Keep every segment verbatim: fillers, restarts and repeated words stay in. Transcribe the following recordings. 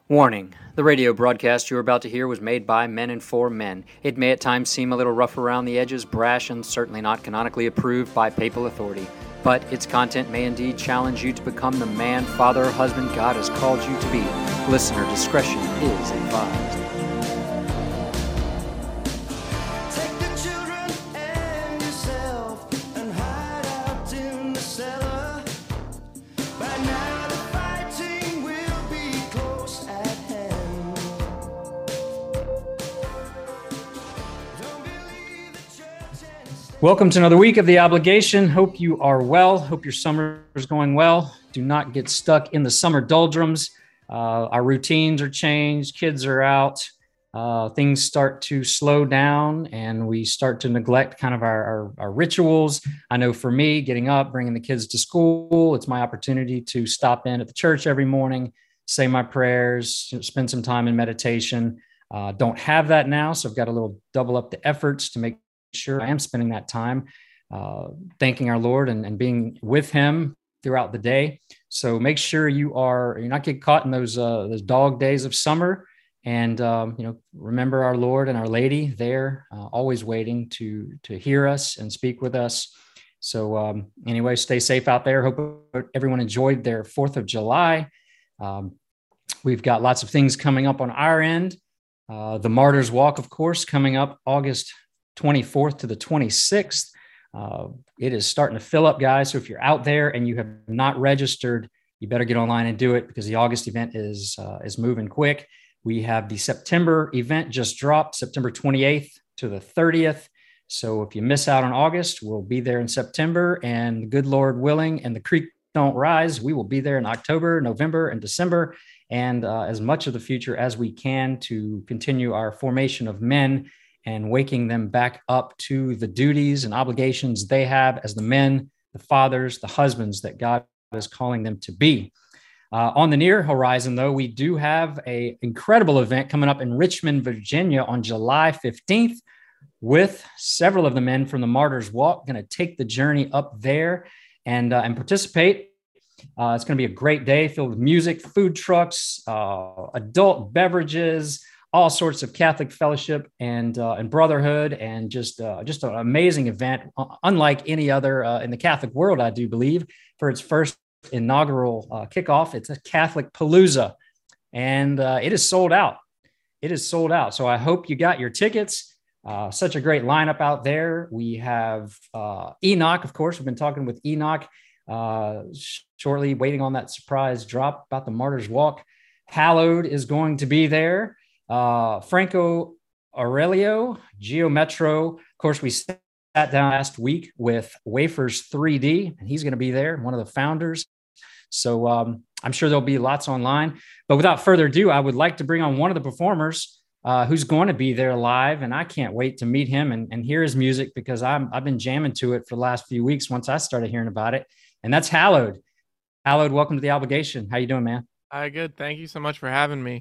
Warning: the radio broadcast you are about to hear was made by men and for men. It may at times seem a little rough around the edges, brash, and certainly not canonically approved by papal authority. But its content may indeed challenge you to become the man, father, or husband God has called you to be. Listener discretion is advised. Take the children and yourself and hide out in the cellar. By now the fighting will be close at hand. Don't believe the church and Welcome to another week of The Obligation. Hope you are well. Hope your summer is going well. Do not get stuck in the summer doldrums. Uh, our routines are changed. Kids are out. Uh, things start to slow down and we start to neglect kind of our, our, our rituals. I know for me, getting up, bringing the kids to school, it's my opportunity to stop in at the church every morning, say my prayers, spend some time in meditation. Uh, don't have that now, so I've got a little double up the efforts to make sure I am spending that time uh, thanking our Lord and, and being with him throughout the day. So make sure you are, you're not get caught in those, uh, those dog days of summer. And, um, you know, remember our Lord and our Lady there, uh, always waiting to, to hear us and speak with us. So um, anyway, stay safe out there. Hope everyone enjoyed their fourth of July. Um, we've got lots of things coming up on our end. Uh, the Martyrs Walk, of course, coming up August twenty-fourth to the twenty-sixth. Uh, it is starting to fill up, guys. So if you're out there and you have not registered, you better get online and do it because the August event is uh, is moving quick. We have the September event just dropped, September twenty-eighth to the thirtieth. So if you miss out on August, we'll be there in September, and good Lord willing, and the creek don't rise, we will be there in October, November, and December, and uh, as much of the future as we can to continue our formation of men and waking them back up to the duties and obligations they have as the men, the fathers, the husbands that God is calling them to be. Uh, on the near horizon, though, we do have an incredible event coming up in Richmond, Virginia on July fifteenth with several of the men from the Martyrs Walk going to take the journey up there and, uh, and participate. Uh, it's going to be a great day filled with music, food trucks, uh, adult beverages, all sorts of Catholic fellowship and uh, and brotherhood, and just uh, just an amazing event, unlike any other uh, in the Catholic world, I do believe, for its first inaugural uh, kickoff. It's a Catholic Palooza, and uh, it is sold out. It is sold out. So I hope you got your tickets. Uh, such a great lineup out there. We have uh, Enoch, of course. We've been talking with Enoch uh, shortly, waiting on that surprise drop about the Martyrs Walk. Hallowed is going to be there. Uh, Franco Aurelio, Geometro. Of course, we sat down last week with Wafers three D, and he's going to be there, one of the founders. So um, I'm sure there'll be lots online. But without further ado, I would like to bring on one of the performers uh, who's going to be there live, and I can't wait to meet him and, and hear his music because I'm, I've been jamming to it for the last few weeks once I started hearing about it, and that's Hallowed. Hallowed, welcome to The Obligation. How you doing, man? Hi, good. Thank you so much for having me.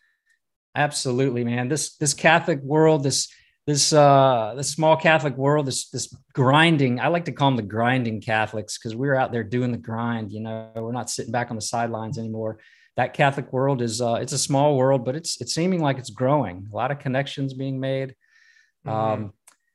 Absolutely, man. This this Catholic world, this this uh this small Catholic world, this this grinding. I like to call them the grinding Catholics because we're out there doing the grind. You know, we're not sitting back on the sidelines anymore. That Catholic world is uh, it's a small world, but it's it's seeming like it's growing. A lot of connections being made. Mm-hmm. Um,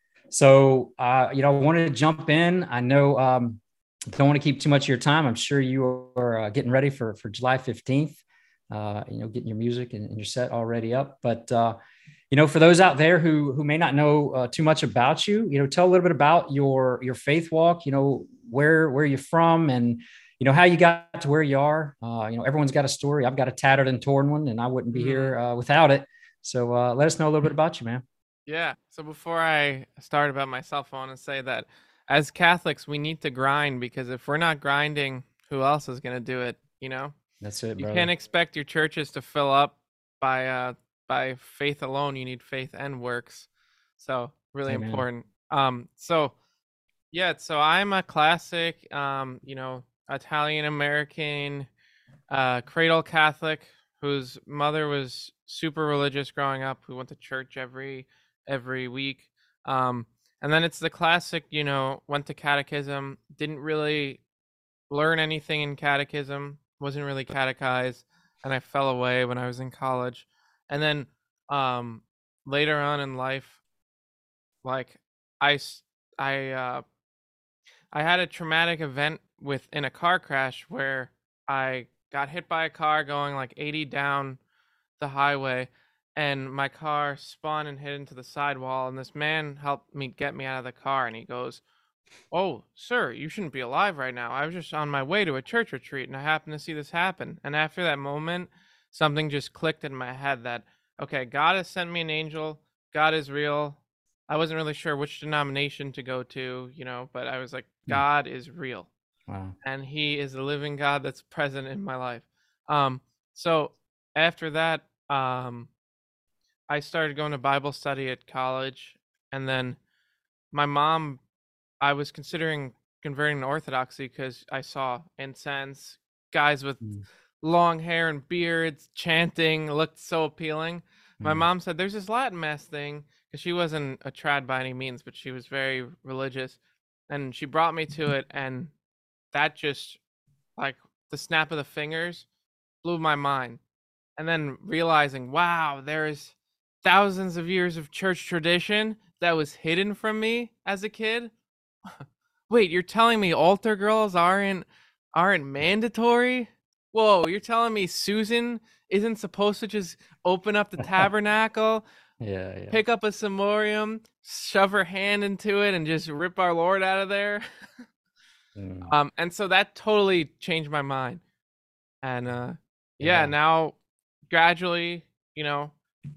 so uh, you know, I wanted to jump in. I know um, don't want to keep too much of your time. I'm sure you are uh, getting ready for for July fifteenth. Uh, you know, getting your music and, and your set already up. But, uh, you know, for those out there who who may not know uh, too much about you, you know, tell a little bit about your your faith walk, you know, where where you're from and, you know, how you got to where you are. Uh, you know, everyone's got a story. I've got a tattered and torn one, and I wouldn't be mm. here uh, without it. So uh, let us know a little bit about you, man. Yeah. So before I start about myself, I want to say that as Catholics, we need to grind because if we're not grinding, who else is going to do it, you know? That's it, You brother. can't expect your churches to fill up by uh by faith alone. You need faith and works. So really Amen. important. Um so yeah, so I'm a classic um, you know, Italian American uh cradle Catholic whose mother was super religious growing up, who went to church every every week. Um and then it's the classic, you know, went to catechism, didn't really learn anything in catechism, wasn't really catechized, and I fell away when I was in college. And then um, later on in life, like I, s- I, uh, I had a traumatic event with in a car crash where I got hit by a car going like eighty down the highway, and my car spun and hit into the sidewall, and this man helped me get me out of the car, and he goes, "Oh, sir, you shouldn't be alive right now. I was just on my way to a church retreat and I happened to see this happen." And after that moment, something just clicked in my head that, okay, God has sent me an angel. God is real. I wasn't really sure which denomination to go to, you know, but I was like, Mm. God is real Wow. and he is a living God that's present in my life. Um, so after that, um, I started going to Bible study at college, and then my mom, I was considering converting to Orthodoxy because I saw incense, guys with Mm. long hair and beards chanting looked so appealing. My Mm. mom said there's this Latin mass thing because she wasn't a trad by any means, but she was very religious, and she brought me to it, and that just like the snap of the fingers blew my mind. And then realizing, wow, there's thousands of years of church tradition that was hidden from me as a kid. Wait, you're telling me altar girls aren't aren't mandatory? Whoa, you're telling me Susan isn't supposed to just open up the tabernacle, Yeah, yeah. pick up a cimorium, shove her hand into it, and just rip our Lord out of there? Mm. Um, and so that totally changed my mind. And uh, yeah, Yeah. now gradually, you know,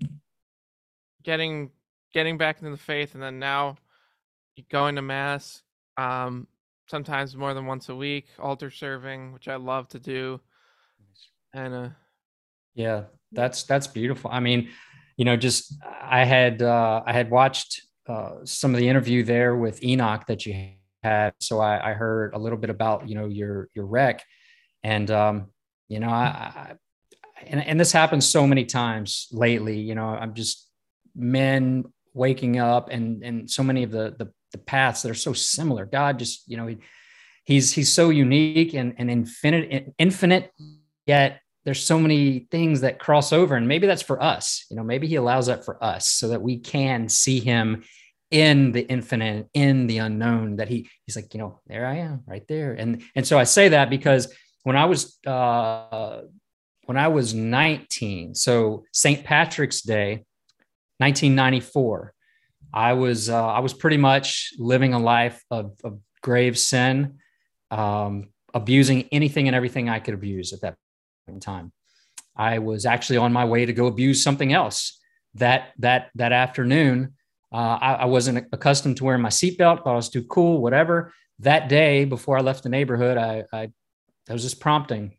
getting getting back into the faith, and then now going to mass, um, sometimes more than once a week, altar serving, which I love to do, and uh, Yeah, that's that's beautiful. I mean, you know, just I had uh, I had watched uh, some of the interview there with Enoch that you had, so I, I heard a little bit about you know your your wreck, and um, you know, I, I and and this happens so many times lately. You know, I'm just men waking up, and and so many of the the, the paths that are so similar. God just you know he, he's he's so unique and and infinite infinite yet there's so many things that cross over, and maybe that's for us. You know, maybe he allows that for us so that we can see him in the infinite, in the unknown, that he he's like, you know, there I am right there. And and so I say that because when I was uh when I was nineteen, so Saint Patrick's Day, nineteen ninety-four, I was uh, I was pretty much living a life of, of grave sin, um, abusing anything and everything I could abuse at that point in time. I was actually on my way to go abuse something else that that that afternoon. Uh, I, I wasn't accustomed to wearing my seatbelt. Thought I was too cool, whatever. That day, before I left the neighborhood, I, I there was this prompting.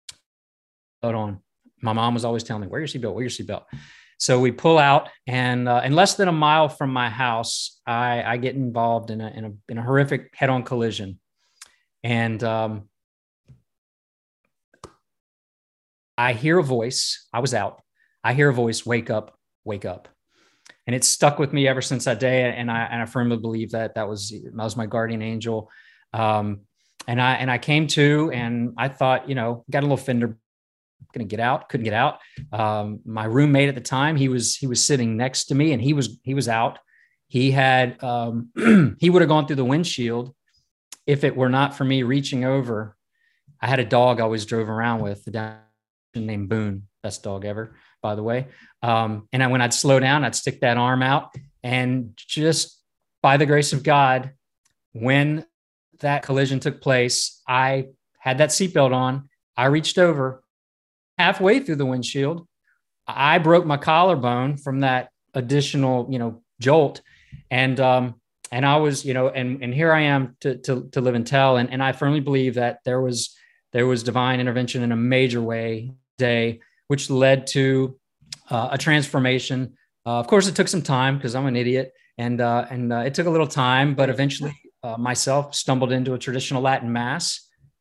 Put on. My mom was always telling me, "Wear your seatbelt. Wear your seatbelt." So we pull out, and uh, in less than a mile from my house, I, I get involved in a, in a in a horrific head-on collision, and um, I hear a voice. I was out. I hear a voice, "Wake up, wake up." And it's stuck with me ever since that day. And I, and I firmly believe that that was, that was my guardian angel. Um, and I, and I came to, and I thought, you know, got a little fender, going to get out, couldn't get out. Um, my roommate at the time, he was, he was sitting next to me, and he was, he was out. He had, um, he would have gone through the windshield if it were not for me reaching over. I had a dog I always drove around with, the named Boone, best dog ever, by the way. Um, and I, when I'd slow down, I'd stick that arm out, and just by the grace of God, when that collision took place, I had that seatbelt on. I reached over halfway through the windshield. I broke my collarbone from that additional, you know, jolt. And, um, and I was, you know, and, and here I am to, to, to live and tell. And, and I firmly believe that there was, there was divine intervention in a major way day, which led to uh, a transformation. Uh, of course, it took some time because I'm an idiot, and uh, and uh, it took a little time, but eventually uh, myself stumbled into a traditional Latin mass.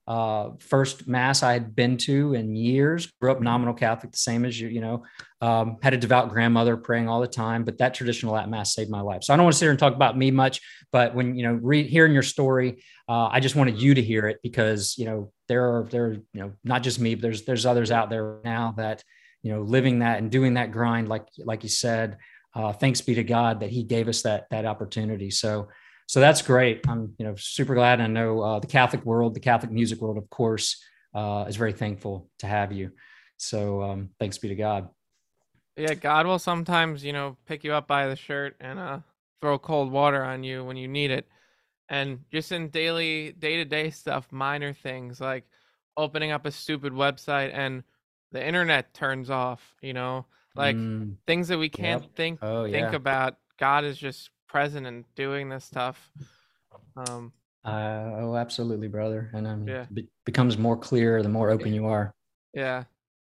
uh, first mass I had been to in years. Grew up nominal Catholic, the same as you, you know, um, had a devout grandmother praying all the time, but that traditional Latin mass saved my life. So I don't want to sit here and talk about me much, but when, you know, re- hearing your story, uh, I just wanted you to hear it because, you know, there are, there are, you know, not just me, but there's, there's others out there now that, you know, living that and doing that grind, like, like you said, uh, thanks be to God that he gave us that, that opportunity. So, so that's great. I'm, you know, super glad. I know uh, the Catholic world, the Catholic music world, of course, uh, is very thankful to have you. So um, thanks be to God. Yeah, God will sometimes, you know, pick you up by the shirt and uh, throw cold water on you when you need it. And just in daily, day-to-day stuff, minor things like opening up a stupid website and the internet turns off, you know, like Mm, things that we can't yep. think Oh, think yeah. about. God is just present and doing this stuff. Um, Uh, oh, absolutely, brother. And I mean, yeah, it becomes more clear the more open you are. yeah.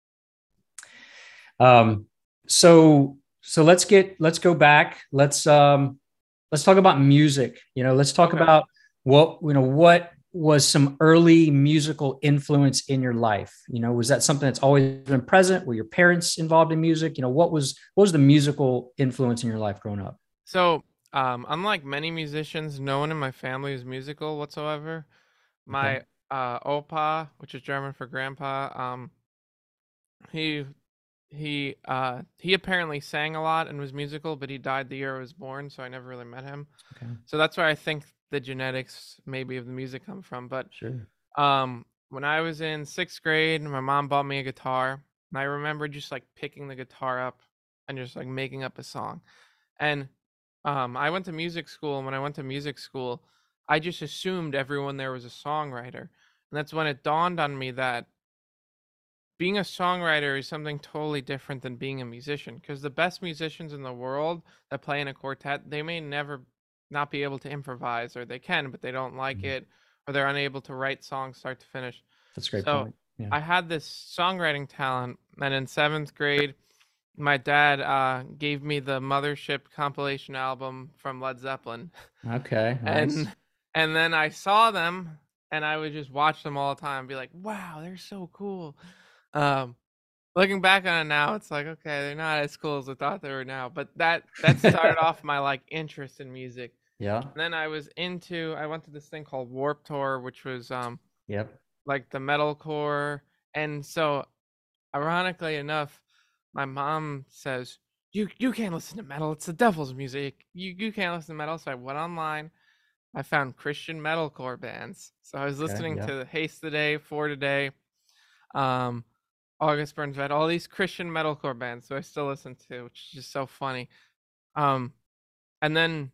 Um, so, so let's get, let's go back. Let's, um, let's talk about music. You know, let's talk Okay. about what, you know, what was some early musical influence in your life? You know, was that something that's always been present? Were your parents involved in music? You know, what was, what was the musical influence in your life growing up? So, um, unlike many musicians, no one in my family is musical whatsoever. Okay. My uh, Opa, which is German for grandpa, um, he he uh, he apparently sang a lot and was musical, but he died the year I was born, so I never really met him. Okay. So that's where I think the genetics maybe of the music come from. But Sure. um, when I was in sixth grade, my mom bought me a guitar, and I remember just like picking the guitar up and just like making up a song. And um, I went to music school, and when I went to music school, I just assumed everyone there was a songwriter. And that's when it dawned on me that being a songwriter is something totally different than being a musician. Because the best musicians in the world that play in a quartet, they may never not be able to improvise, or they can, but they don't like Mhm. it, or they're unable to write songs start to finish. That's a great So point. Yeah. I had this songwriting talent, and in seventh grade, my dad uh, gave me the Mothership compilation album from Led Zeppelin, Okay. Nice. and and then I saw them, and I would just watch them all the time, and be like, "Wow, they're so cool." Um, looking back on it now, it's like, okay, they're not as cool as I thought they were now, but that that started off my like interest in music. Yeah. And then I was into, I went to this thing called Warp Tour, which was um Yep. like the metalcore, and so ironically enough, my mom says, "You you can't listen to metal. It's the devil's music. You you can't listen to metal." So I went online. I found Christian metalcore bands. So I was Okay. listening Yeah. to Haste Today, For Today, um, August Burns Red, all these Christian metalcore bands. So I still listen to, which is just so funny. Um, and then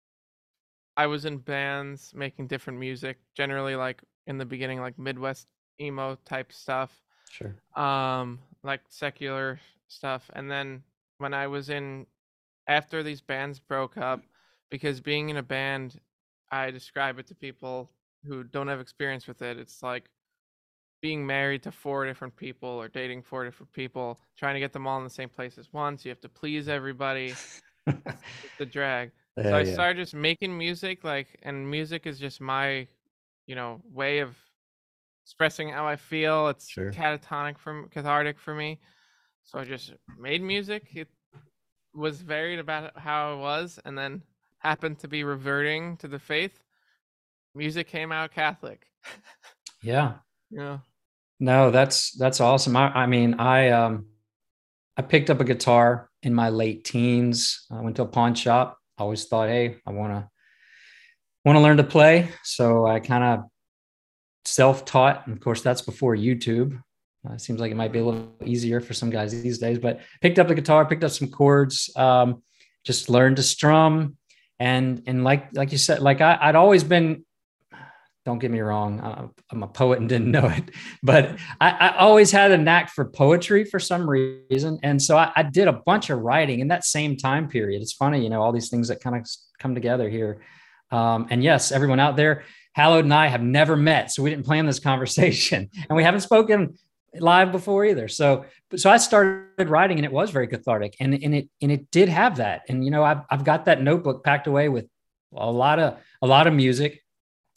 I was in bands making different music, generally like in the beginning, like Midwest emo type stuff. Sure. um like secular stuff. And then when I was in, after these bands broke up, because being in a band, I describe it to people who don't have experience with it, it's like being married to four different people or dating four different people, trying to get them all in the same place at once. You have to please everybody. It's, it's a drag. So Yeah. I Yeah. started just making music, like, and music is just my, you know, way of expressing how I feel. It's Sure. catatonic from cathartic for me. So I just made music. It was varied about how it was, and then happened to be reverting to the faith. Music came out Catholic. Yeah. Yeah. No, that's that's awesome. I, I mean, I um I picked up a guitar in my late teens. I went to a pawn shop. I always thought, hey, I want to want to learn to play. So I kind of self-taught. And of course, that's before YouTube. Uh, it seems like it might be a little easier for some guys these days, but picked up the guitar, picked up some chords, um, just learned to strum. And, and like, like you said, like I, I'd always been, don't get me wrong, I'm a poet and didn't know it, but I, I always had a knack for poetry for some reason. And so I, I did a bunch of writing in that same time period. It's funny, you know, all these things that kind of come together here. Um, and yes, everyone out there, Hallowed and I have never met, so we didn't plan this conversation, and we haven't spoken live before either. So, so I started writing, and it was very cathartic, and and it and it did have that. And you know, I've I've got that notebook packed away with a lot of a lot of music.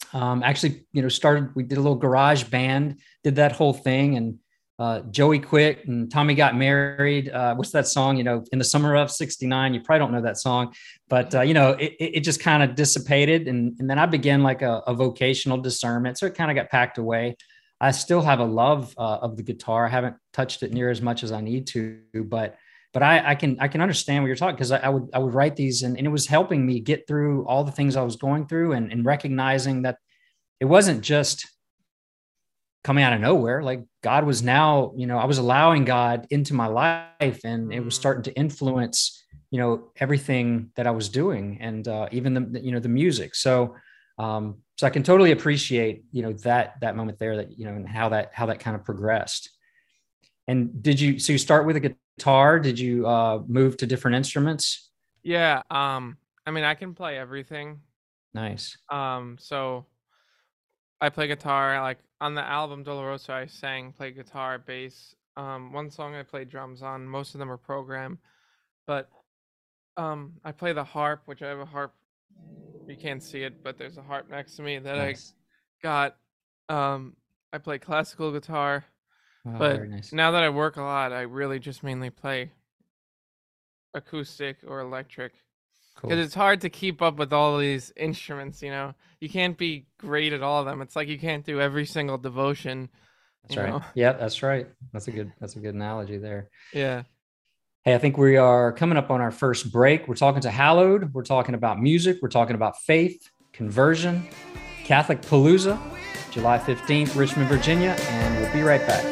Um, actually, you know, started, we did a little garage band, did that whole thing. And uh, Joey quit and Tommy got married. Uh, what's that song? You know, in the summer of sixty-nine, you probably don't know that song, but uh, you know, it, it just kind of dissipated. And, and then I began like a, a vocational discernment. So it kind of got packed away. I still have a love uh, of the guitar. I haven't touched it near as much as I need to, but but I, I can I can understand what you're talking, because I, I would I would write these and, and it was helping me get through all the things I was going through, and, and recognizing that it wasn't just coming out of nowhere. Like God was now, you know, I was allowing God into my life, and it was starting to influence, you know, everything that I was doing, and uh, even the, you know, the music. So, um, so I can totally appreciate, you know, that, that moment there, that, you know, and how that, how that kind of progressed. And did you, so you start with a guitar, did you uh, move to different instruments? Yeah. Um, I mean, I can play everything. Nice. Um, so I play guitar. Like on the album Dolorosa, I sang, play guitar, bass. Um, one song I played drums on. Most of them are programmed, but um, I play the harp, which I have a harp. You can't see it, but there's a harp next to me that Nice. I got. Um, I play classical guitar, Oh, but very nice. now that I work a lot, I really just mainly play acoustic or electric. Cool. Because it's hard to keep up with all these instruments, you know. You can't be great at all of them. It's like you can't do every single devotion. That's you right. know? Yeah, that's right. That's a good, that's a good analogy there. Yeah. Hey, I think we are coming up on our first break. We're talking to Hallowed. We're talking about music. We're talking about faith, conversion, Catholic Palooza, July fifteenth, Richmond, Virginia, and we'll be right back.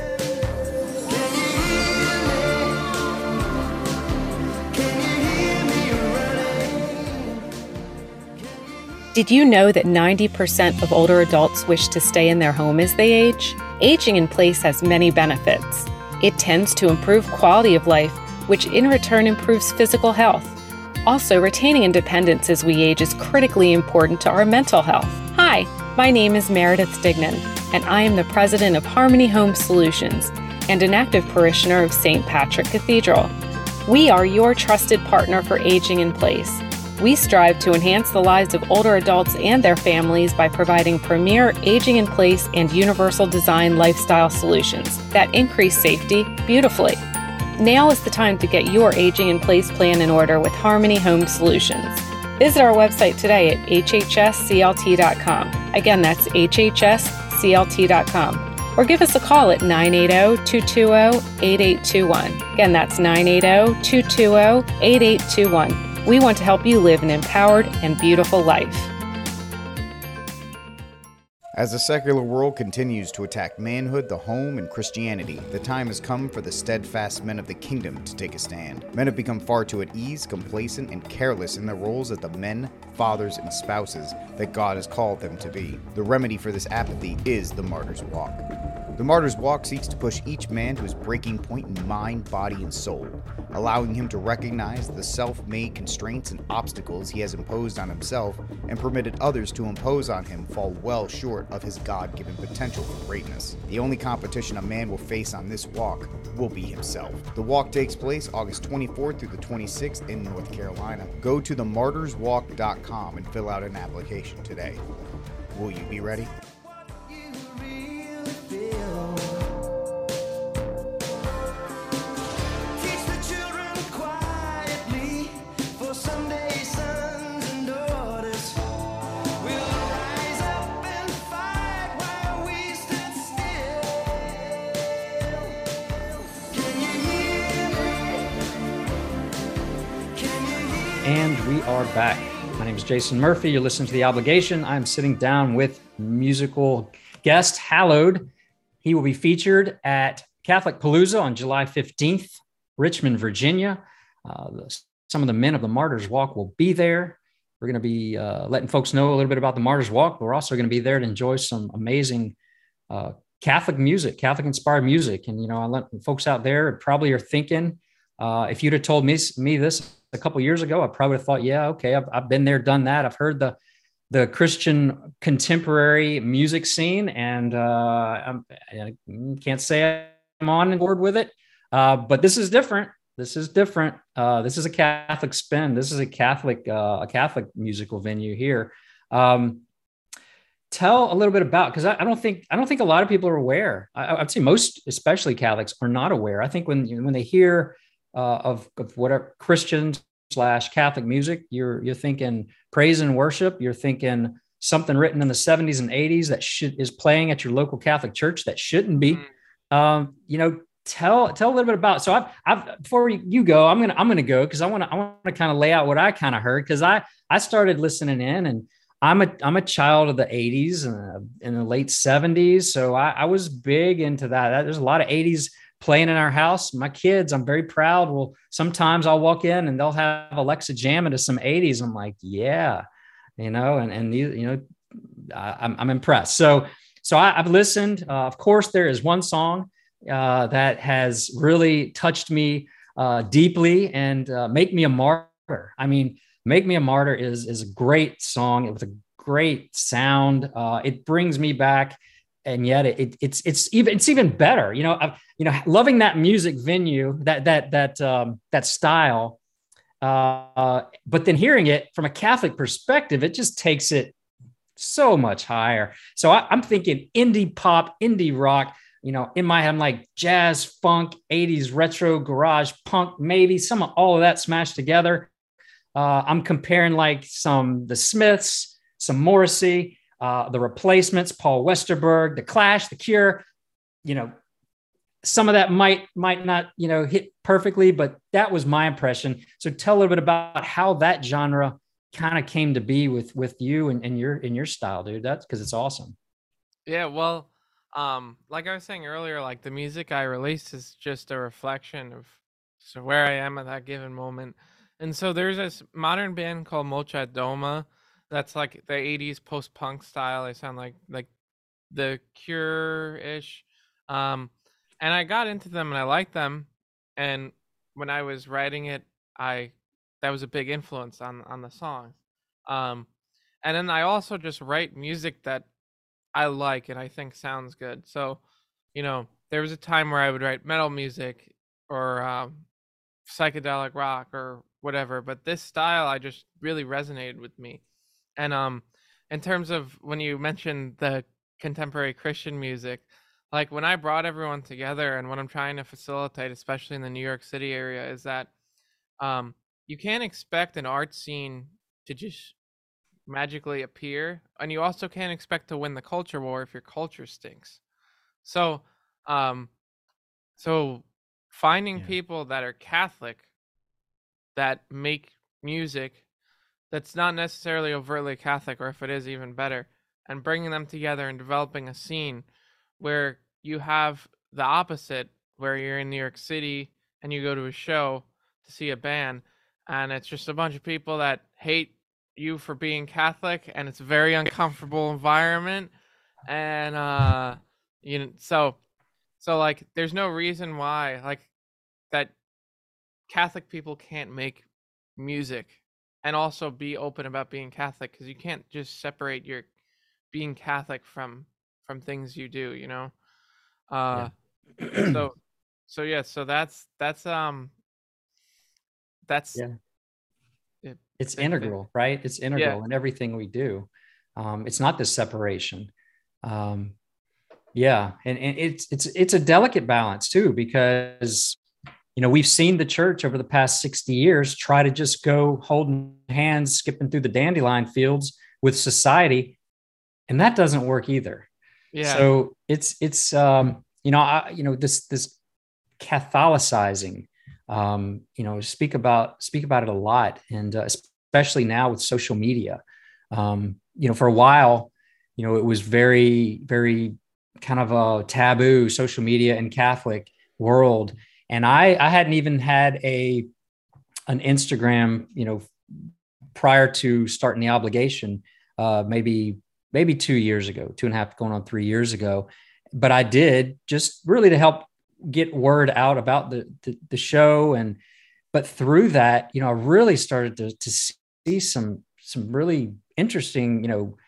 Did you know that ninety percent of older adults wish to stay in their home as they age? Aging in place has many benefits. It tends to improve quality of life, which in return improves physical health. Also, retaining independence as we age is critically important to our mental health. Hi, my name is Meredith Stignan, and I am the president of Harmony Home Solutions and an active parishioner of Saint Patrick Cathedral. We are your trusted partner for aging in place. We strive to enhance the lives of older adults and their families by providing premier aging in place and universal design lifestyle solutions that increase safety beautifully. Now is the time to get your aging in place plan in order with Harmony Home Solutions. Visit our website today at h h s c l t dot com. Again, that's h h s c l t dot com. Or give us a call at nine eight zero, two two zero, eight eight two one. Again, that's nine eight zero, two two zero, eight eight two one. We want to help you live an empowered and beautiful life. As the secular world continues to attack manhood, the home, and Christianity, the time has come for the steadfast men of the kingdom to take a stand. Men have become far too at ease, complacent, and careless in their roles as the men, fathers, and spouses that God has called them to be. The remedy for this apathy is the Martyr's Walk. The Martyr's Walk seeks to push each man to his breaking point in mind, body, and soul, allowing him to recognize the self-made constraints and obstacles he has imposed on himself and permitted others to impose on him fall well short of his God-given potential for greatness. The only competition a man will face on this walk will be himself. The walk takes place August twenty-fourth through the twenty-sixth in North Carolina. Go to the martyrs walk dot com and fill out an application today. Will you be ready? And we are back. My name is Jason Murphy. You're listening to The Obligation. I'm sitting down with musical guest Hallowed. He will be featured at Catholic Palooza on July fifteenth, Richmond, Virginia. Uh, the, some of the men of the Martyrs Walk will be there. We're going to be uh, letting folks know a little bit about the Martyrs Walk, but we're also going to be there to enjoy some amazing uh, Catholic music, Catholic-inspired music. And, you know, I let folks out there probably are thinking, uh, if you'd have told me, me this a couple of years ago, I probably would have thought, yeah, okay, I've, I've been there, done that. I've heard the the Christian contemporary music scene, and uh, I'm, I can't say I'm on board with it, uh, but this is different. This is different. Uh, this is a Catholic spin. This is a Catholic uh, a Catholic musical venue here. Um, tell a little bit about, because I, I don't think I don't think a lot of people are aware. I, I'd say most, especially Catholics, are not aware. I think when when they hear uh, of, of whatever Christian slash Catholic music, you're you're thinking praise and worship. You're thinking something written in the seventies and eighties that should is playing at your local Catholic church that shouldn't be. Mm. Um, you know, tell tell a little bit about. So I've I've before you go, I'm gonna I'm gonna go because I want to I want to kind of lay out what I kind of heard, because I I started listening in, and I'm a I'm a child of the eighties and in the late seventies, so I, I was big into that. There's a lot of eighties playing in our house. My kids, I'm very proud. Well, sometimes I'll walk in and they'll have Alexa jamming to some eighties. I'm like, yeah, you know, and and you, you know, I, I'm I'm impressed. So so I, I've listened. Uh, of course, there is one song uh, that has really touched me uh, deeply and uh, make me a martyr. I mean. Make Me a Martyr is, is a great song. It was a great sound. Uh, it brings me back, and yet it, it, it's it's even it's even better. You know, I, you know, loving that music venue, that that that um, that style. Uh, but then hearing it from a Catholic perspective, it just takes it so much higher. So I, I'm thinking indie pop, indie rock. You know, in my head, I'm like jazz, funk, eighties retro, garage, punk, maybe some of all of that smashed together. Uh, I'm comparing like some The Smiths, some Morrissey, uh, The Replacements, Paul Westerberg, The Clash, The Cure. You know, some of that might might not, you know, hit perfectly, but that was my impression. So tell a little bit about how that genre kind of came to be with with you and, and your in your style, dude. That's because it's awesome. Yeah, well, um, like I was saying earlier, like the music I release is just a reflection of so where I am at that given moment. And so there's this modern band called Mocha Doma that's like the eighties post-punk style. They sound like like the Cure-ish. Um, and I got into them and I liked them. And when I was writing it, I that was a big influence on on the song. Um, and then I also just write music that I like and I think sounds good. So, you know, there was a time where I would write metal music or um, psychedelic rock or whatever, but this style I just really resonated with me. And um in terms of when you mentioned the contemporary Christian music, like when I brought everyone together and what I'm trying to facilitate, especially in the New York City area, is that um you can't expect an art scene to just magically appear, and you also can't expect to win the culture war if your culture stinks. So um so finding Yeah. people that are Catholic that make music that's not necessarily overtly Catholic, or if it is, even better, and bringing them together and developing a scene where you have the opposite, where you're in New York City and you go to a show to see a band, and it's just a bunch of people that hate you for being Catholic, and it's a very uncomfortable environment. And uh, you know, so so like, there's no reason why like that Catholic people can't make music and also be open about being Catholic, because you can't just separate your being Catholic from from things you do, you know. Uh, Yeah. so so yeah, so that's that's um that's Yeah. it, It's it, it, integral, right? It's yeah. integral in everything we do. Um, it's not the separation. Um, yeah, and, and it's it's it's a delicate balance too, because you know, we've seen the church over the past sixty years try to just go holding hands, skipping through the dandelion fields with society, and that doesn't work either. Yeah. So it's it's um, you know I, you know this this Catholicizing, um, you know, speak about speak about it a lot, and uh, especially now with social media. Um, you know, for a while, you know, it was very very kind of a taboo, social media and Catholic world. And I, I hadn't even had a an Instagram, you know, prior to starting the obligation, uh, maybe maybe two years ago, two and a half, going on three years ago. But I did just really to help get word out about the the, the show, and but through that, you know, I really started to to see some some really interesting, you know,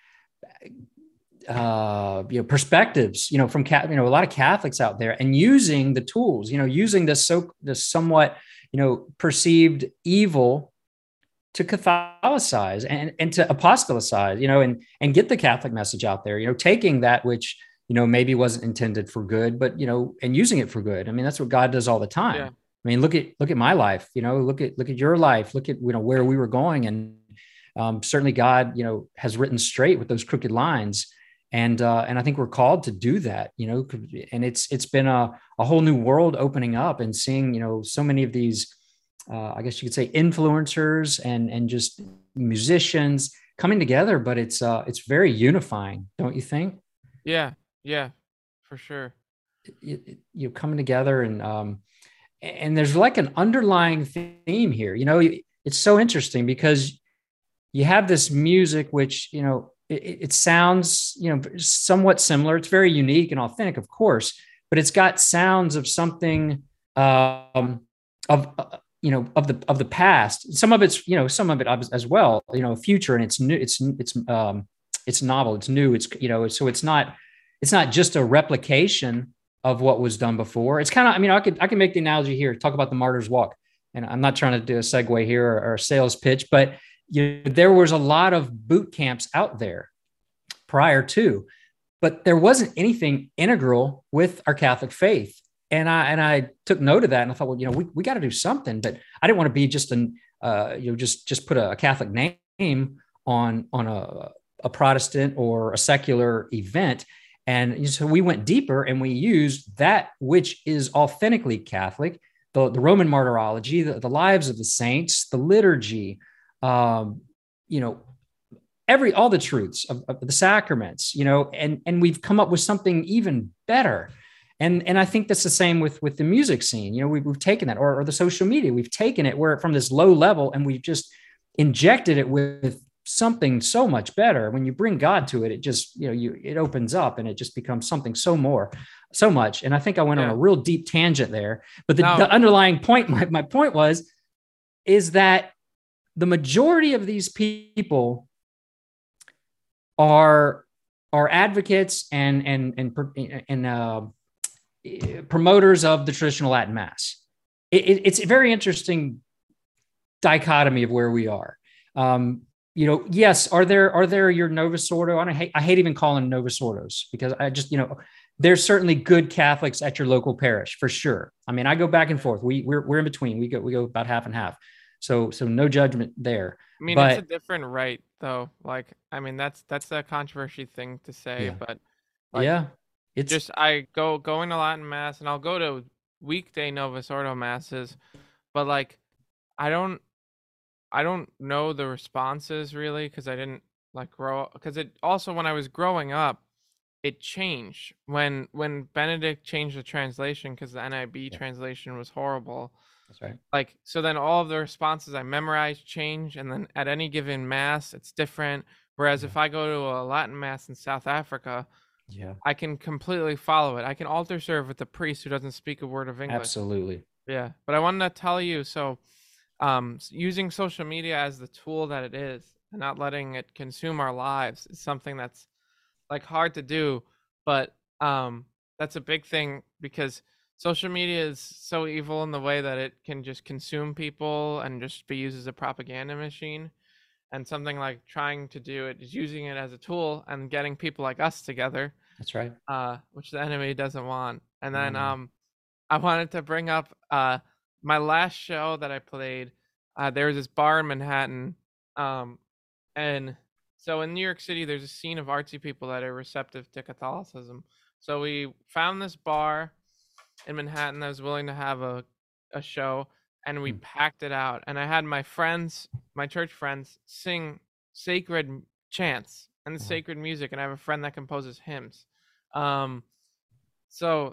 uh, you know, perspectives, you know, from, you know, a lot of Catholics out there, and using the tools, you know, using the so the somewhat, you know, perceived evil to Catholicize and, and to apostolicize, you know, and, and get the Catholic message out there, you know, taking that which, you know, maybe wasn't intended for good, but, you know, and using it for good. I mean, that's what God does all the time. Yeah. I mean, look at, look at my life, you know, look at, look at your life, look at, you know, where we were going. And um, certainly God, you know, has written straight with those crooked lines. And, uh, and I think we're called to do that, you know, and it's, it's been a, a whole new world opening up and seeing, you know, so many of these, uh, I guess you could say influencers and, and just musicians coming together, but it's, uh, it's very unifying. Don't you think? Yeah. Yeah, for sure. You, you coming together and, um, and there's like an underlying theme here, you know, it's so interesting because you have this music, which, you know, it, it sounds, you know, somewhat similar. It's very unique and authentic, of course, but it's got sounds of something, um, of, uh, you know, of the, of the past. Some of it's, you know, some of it as well, you know, future, and it's new, it's, it's, um, it's novel, it's new, it's, you know, so it's not, it's not just a replication of what was done before. It's kind of, I mean, I could, I can make the analogy here, talk about the Martyr's Walk. And I'm not trying to do a segue here or, or a sales pitch, but you know, there was a lot of boot camps out there prior to, but there wasn't anything integral with our Catholic faith. And I, and I took note of that and I thought, well, you know, we, we got to do something, but I didn't want to be just an, uh, you know, just, just put a Catholic name on, on a, a Protestant or a secular event. And so we went deeper and we used that which is authentically Catholic, the, the Roman martyrology, the, the lives of the saints, the liturgy, um, you know, every, all the truths of, of the sacraments, you know, and, and we've come up with something even better. And, and I think that's the same with, with the music scene. You know, we've, we've taken that, or, or the social media, we've taken it where from this low level and we've just injected it with something so much better. When you bring God to it, it just, you know, you, it opens up and it just becomes something so more, so much. And I think I went yeah. on a real deep tangent there, but the, no. the underlying point, my, my point was, is that the majority of these people are, are advocates and, and, and, and, uh, promoters of the traditional Latin Mass. It, it, it's a very interesting dichotomy of where we are. Um, you know, yes, are there are there your Novus Ordo? I don't hate I hate even calling Novus Ordos because I just, you know, there's certainly good Catholics at your local parish for sure. I mean, I go back and forth. We we're we're in between. We go we go about half and half. So so no judgment there. I mean, but, it's a different rite though. Like, I mean, that's that's a controversial thing to say, yeah. but like, yeah. It's just I go going to Latin Mass and I'll go to weekday Novus Ordo masses, but like I don't I don't know the responses really because I didn't like grow up because it also when I was growing up it changed when when Benedict changed the translation because the N I B yeah. translation was horrible. That's right. Like so then all of the responses I memorized change and then at any given mass it's different. Whereas yeah. if I go to a Latin Mass in South Africa, yeah, I can completely follow it. I can altar serve with the priest who doesn't speak a word of English. Absolutely. Yeah. But I wanted to tell you, so um, using social media as the tool that it is and not letting it consume our lives is something that's like hard to do. But um, that's a big thing because social media is so evil in the way that it can just consume people and just be used as a propaganda machine. And something like trying to do it is using it as a tool and getting people like us together. That's right. Uh, which the enemy doesn't want. And then mm. um, I wanted to bring up uh, my last show that I played. Uh, there was this bar in Manhattan. Um, and so in New York City, there's a scene of artsy people that are receptive to Catholicism. So we found this bar in Manhattan that was willing to have a, a show. And we packed it out. And I had my friends, my church friends, sing sacred chants and the sacred music. And I have a friend that composes hymns. Um, so,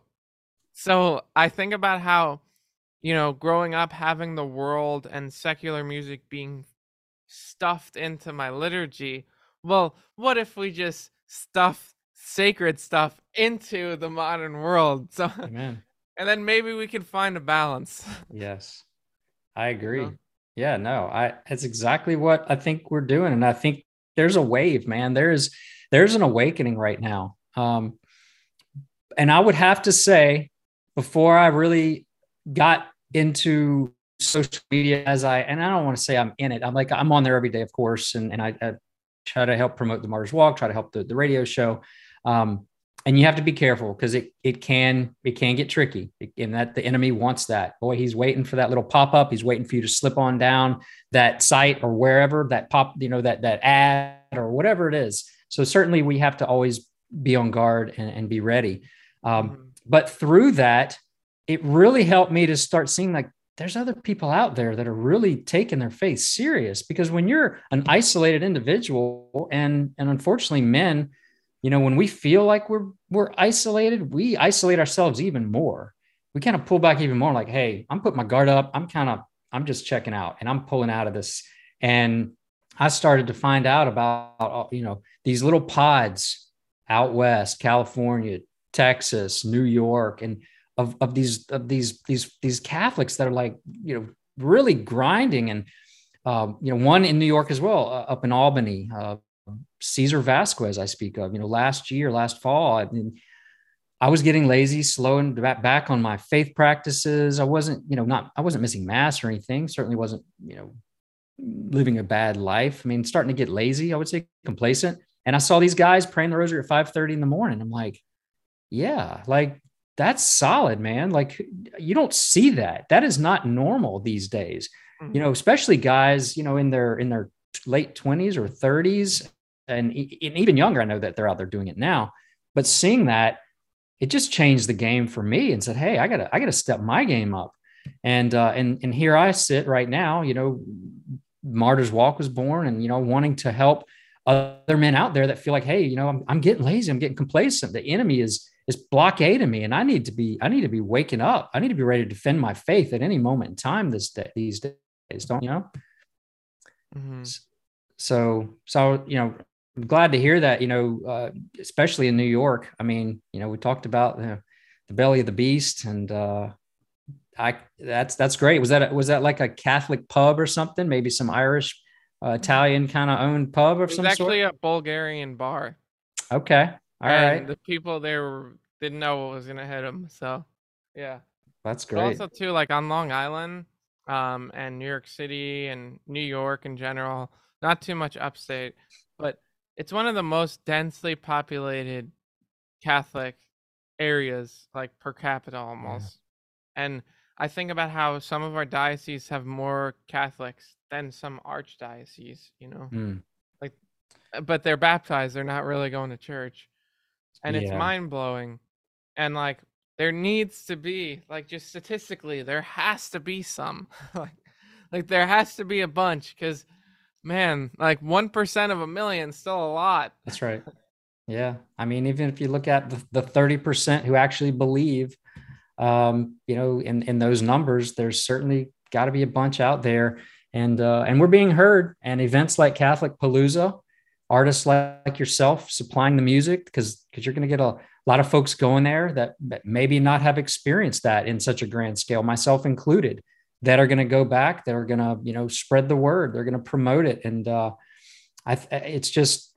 so I think about how, you know, growing up, having the world and secular music being stuffed into my liturgy. Well, what if we just stuff sacred stuff into the modern world? So, Amen. And then maybe we can find a balance. Yes. I agree. You know? Yeah, no, I, that's exactly what I think we're doing. And I think there's a wave, man. There's, there's an awakening right now. Um, and I would have to say before I really got into social media as I, and I don't want to say I'm in it. I'm like, I'm on there every day, of course. And, and I, I try to help promote the Martyrs Walk, try to help the, the radio show. Um, and you have to be careful because it, it can, it can get tricky, and that the enemy wants that. Boy, he's waiting for that little pop-up. He's waiting for you to slip on down that site or wherever that pop, you know, that, that ad or whatever it is. So certainly we have to always be on guard and, and be ready. Um, mm-hmm. But through that, it really helped me to start seeing like, there's other people out there that are really taking their faith serious, because when you're an isolated individual, and, and unfortunately men, you know, when we feel like we're, we're isolated, we isolate ourselves even more. We kind of pull back even more like, hey, I'm putting my guard up. I'm kind of, I'm just checking out and I'm pulling out of this. And I started to find out about, you know, these little pods out West, California, Texas, New York, and of, of these, of these, these, these Catholics that are like, you know, really grinding. And, um, you know, one in New York as well, uh, up in Albany, uh, Cesar Vasquez, I speak of, you know, last year, last fall, I mean, I was getting lazy, slowing back, back on my faith practices. I wasn't, you know, not, I wasn't missing mass or anything. Certainly wasn't, you know, living a bad life. I mean, starting to get lazy, I would say complacent. And I saw these guys praying the rosary at five thirty in the morning. I'm like, yeah, like that's solid, man. Like you don't see that. That is not normal these days, mm-hmm. you know, especially guys, you know, in their, in their late twenties or thirties and, and even younger. I know that they're out there doing it now, but seeing that, it just changed the game for me and said, hey, I gotta, I gotta step my game up. And, uh, and, and here I sit right now, you know, Martyrs Walk was born, and, you know, wanting to help other men out there that feel like, hey, you know, I'm, I'm getting lazy. I'm getting complacent. The enemy is, is blockading me, and I need to be, I need to be waking up. I need to be ready to defend my faith at any moment in time this day, these days, don't you know? Mm-hmm. So, so, you know, I'm glad to hear that, you know, uh, especially in New York. I mean, you know, we talked about the, the belly of the beast, and uh, I, that's, that's great. Was that, was that like a Catholic pub or something? Maybe some Irish, uh, Italian kind of owned pub of some sort? It was actually a Bulgarian bar. Okay. All and right. The people there didn't know what was going to hit them. So yeah, that's great. But also too, like on Long Island um, and New York City and New York in general, not too much upstate, but it's one of the most densely populated Catholic areas, like per capita almost. Yeah. And I think about how some of our dioceses have more Catholics than some archdioceses, you know, mm. like, but they're baptized. They're not really going to church. And yeah. It's mind blowing. And like, there needs to be, like, just statistically, there has to be some, like, like there has to be a bunch, because man, like one percent of a million is still a lot. That's right. Yeah. I mean, even if you look at the, the thirty percent who actually believe, um, you know, in, in those numbers, there's certainly got to be a bunch out there. And, uh, and we're being heard. And events like Catholic Palooza, artists like, like yourself supplying the music, because because you're going to get a lot of folks going there that, that maybe not have experienced that in such a grand scale, myself included, that are going to go back, that are going to, you know, spread the word. They're going to promote it. And uh, I, it's just,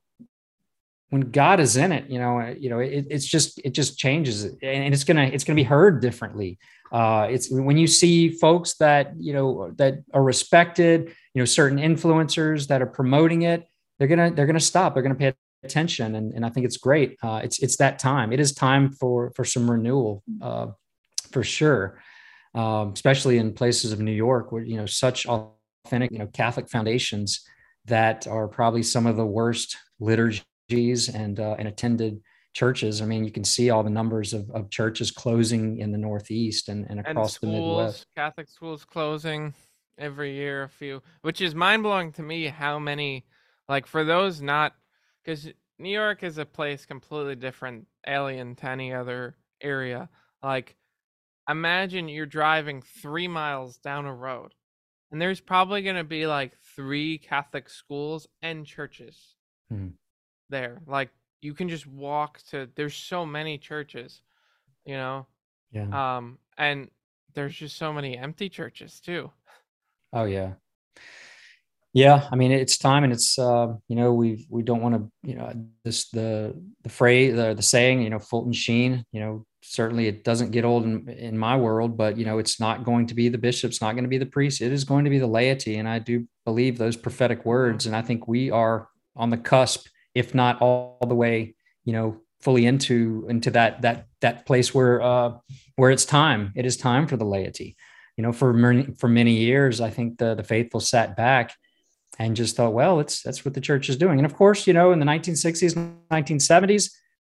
when God is in it, you know, you know, it, it's just, it just changes it, and it's going to, it's going to be heard differently. Uh, it's when you see folks that, you know, that are respected, you know, certain influencers that are promoting it, they're going to, they're going to stop, they're going to pay attention. And, and I think it's great. Uh, it's, it's that time. It is time for, for some renewal, uh, for sure. Um, especially in places of New York where, you know, such authentic, you know, Catholic foundations that are probably some of the worst liturgies and, uh, and attended churches. I mean, you can see all the numbers of, of churches closing in the Northeast and, and across and schools, the Midwest. Catholic schools closing every year, a few, which is mind blowing to me how many, like for those not, because New York is a place completely different, alien to any other area. Like, imagine you're driving three miles down a road and there's probably going to be like three Catholic schools and churches hmm. there. Like you can just walk to, there's so many churches, you know? Yeah. Um, and there's just so many empty churches too. Oh yeah. Yeah. I mean, it's time, and it's, uh, you know, we, we don't want to, you know, this, the, the phrase, the, the saying, you know, Fulton Sheen, you know, certainly it doesn't get old in, in my world, but, you know, it's not going to be the bishops, not going to be the priests. It is going to be the laity. And I do believe those prophetic words. And I think we are on the cusp, if not all the way, you know, fully into, into that, that, that place where, uh, where it's time. It is time for the laity. You know, for many, for many years, I think the, the faithful sat back and just thought, well, it's, that's what the church is doing. And of course, you know, in the nineteen sixties, nineteen seventies,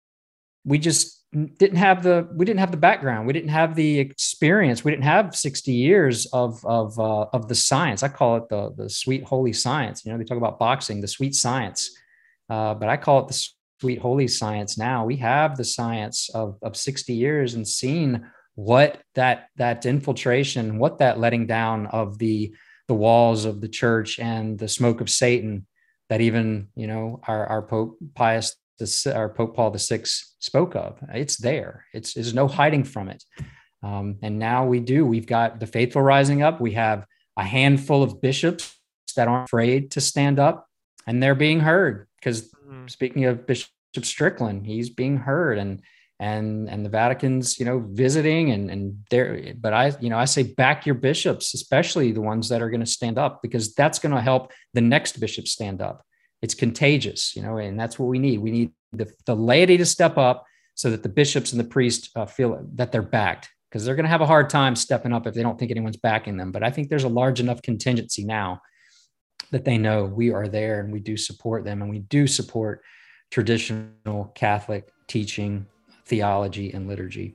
we just didn't have the, we didn't have the background. We didn't have the experience. We didn't have sixty years of, of, uh, of the science. I call it the, the sweet, holy science. You know, they talk about boxing, the sweet science, uh, but I call it the sweet, holy science. Now we have the science of, of sixty years and seen what that, that infiltration, what that letting down of the, the walls of the church and the smoke of Satan that even, you know, our, our Pope Pius The, our Pope Paul the Sixth spoke of. It's there. It's there's no hiding from it. Um, and now we do. We've got the faithful rising up. We have a handful of bishops that aren't afraid to stand up, and they're being heard. Because mm-hmm. speaking of Bishop Strickland, he's being heard, and and and the Vatican's, you know, visiting, and and there. But I, you know, I say back your bishops, especially the ones that are going to stand up, because that's going to help the next bishop stand up. It's contagious, you know, and that's what we need. We need the, the laity to step up so that the bishops and the priests uh, feel that they're backed, because they're going to have a hard time stepping up if they don't think anyone's backing them. But I think there's a large enough contingency now that they know we are there and we do support them, and we do support traditional Catholic teaching, theology, and liturgy.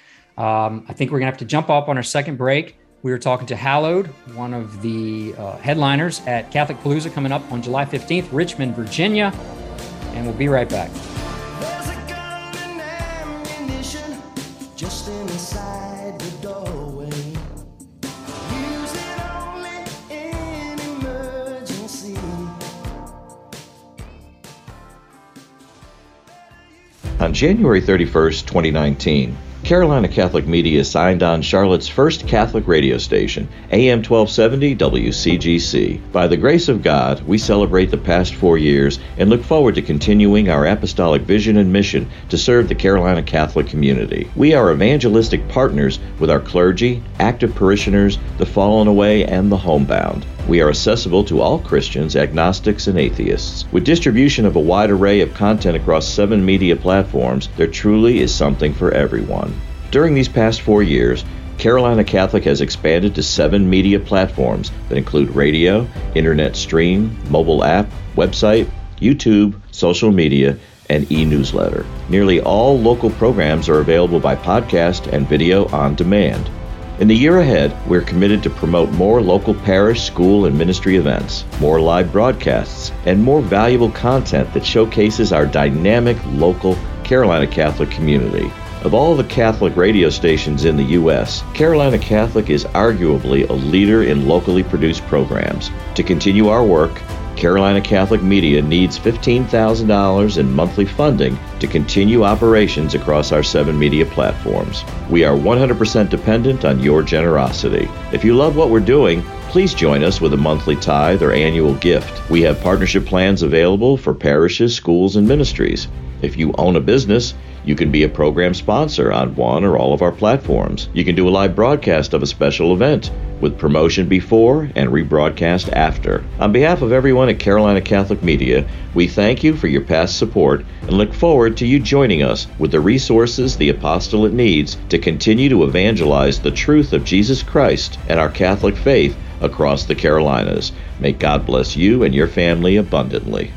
Um, I think we're going to have to jump off on our second break. We were talking to Hallowed, one of the uh, headliners at Catholic Palooza coming up on July fifteenth, Richmond, Virginia. And we'll be right back. There's a gun and ammunition just inside the doorway. Use it only in emergency. On January thirty-first, twenty nineteen, Carolina Catholic Media signed on Charlotte's first Catholic radio station, A M twelve seventy W C G C. By the grace of God, we celebrate the past four years and look forward to continuing our apostolic vision and mission to serve the Carolina Catholic community. We are evangelistic partners with our clergy, active parishioners, the fallen away, and the homebound. We are accessible to all Christians, agnostics, and atheists. With distribution of a wide array of content across seven media platforms, there truly is something for everyone. During these past four years, Carolina Catholic has expanded to seven media platforms that include radio, internet stream, mobile app, website, YouTube, social media, and e-newsletter. Nearly all local programs are available by podcast and video on demand. In the year ahead, we're committed to promote more local parish, school, and ministry events, more live broadcasts, and more valuable content that showcases our dynamic local Carolina Catholic community. Of all the Catholic radio stations in the U S, Carolina Catholic is arguably a leader in locally produced programs. To continue our work, Carolina Catholic Media needs fifteen thousand dollars in monthly funding to continue operations across our seven media platforms. We are one hundred percent dependent on your generosity. If you love what we're doing, please join us with a monthly tithe or annual gift. We have partnership plans available for parishes, schools, and ministries. If you own a business, you can be a program sponsor on one or all of our platforms. You can do a live broadcast of a special event with promotion before and rebroadcast after. On behalf of everyone at Carolina Catholic Media, we thank you for your past support and look forward to you joining us with the resources the apostolate needs to continue to evangelize the truth of Jesus Christ and our Catholic faith across the Carolinas. May God bless you and your family abundantly.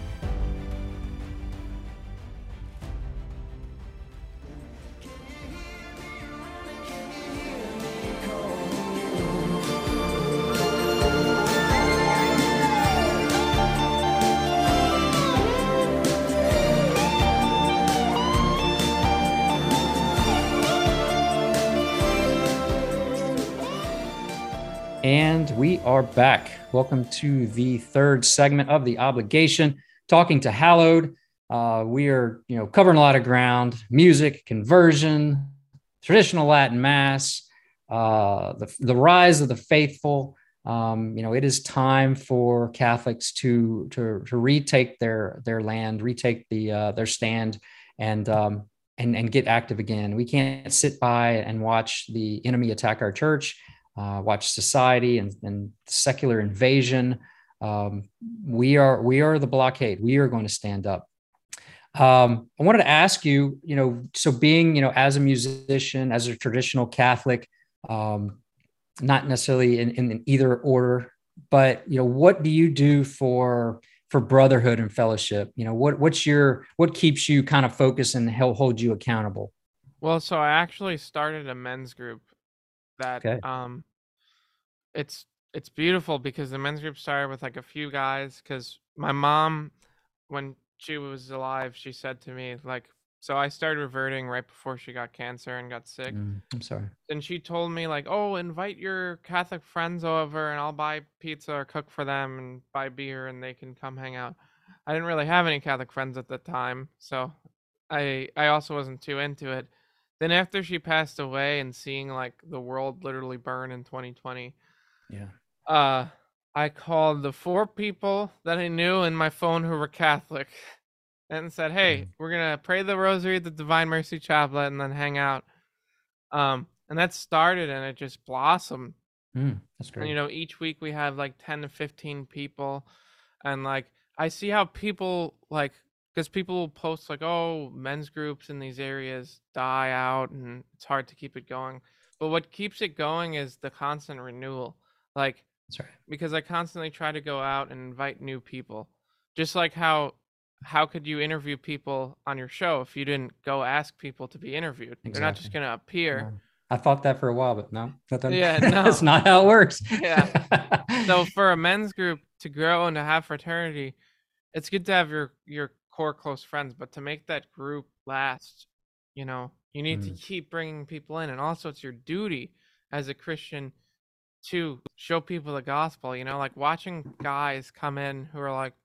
And we are back. Welcome to the third segment of The Obligation, talking to Hallowed. Uh, we are, you know, covering a lot of ground: music, conversion, traditional Latin Mass, uh, the, the rise of the faithful. Um, you know, it is time for Catholics to to, to retake their their land, retake the uh, their stand, and um, and and get active again. We can't sit by and watch the enemy attack our church, uh, watch society and, and secular invasion. Um, we are we are the blockade. We are going to stand up. Um, I wanted to ask you, you know, so being, you know, as a musician, as a traditional Catholic, um, not necessarily in, in, in either order, but, you know, what do you do for, for brotherhood and fellowship? You know, what, what's your, what keeps you kind of focused and help hold you accountable? Well, so I actually started a men's group that Okay. um it's it's beautiful because the men's group started with like a few guys because my mom, when she was alive, she said to me like, so I started reverting right before she got cancer and got sick. Mm, I'm sorry. And she told me like, oh, invite your Catholic friends over and I'll buy pizza or cook for them and buy beer and they can come hang out. I didn't really have any Catholic friends at the time, so I I also wasn't too into it. Then after she passed away and seeing like the world literally burn in twenty twenty, Yeah. uh I called the four people that I knew in my phone who were Catholic and said, "Hey, we're going to pray the rosary at the Divine Mercy Chaplet and then hang out." Um and that started and it just blossomed. Mm, that's And you great. know, each week we have like ten to fifteen people and like I see how people like because people will post like, oh, men's groups in these areas die out and it's hard to keep it going. But what keeps it going is the constant renewal. Like That's right. because I constantly try to go out and invite new people. Just like how how could you interview people on your show if you didn't go ask people to be interviewed? They're not just Exactly. gonna appear. No. I thought that for a while, but no, that doesn't- Yeah, that's no. not how it works. Yeah. So for a men's group to grow and to have fraternity, it's good to have your your core close friends, but to make that group last, you know, you need to Mm. keep bringing people in, and also it's your duty as a Christian to show people the gospel. You know, like watching guys come in who are like,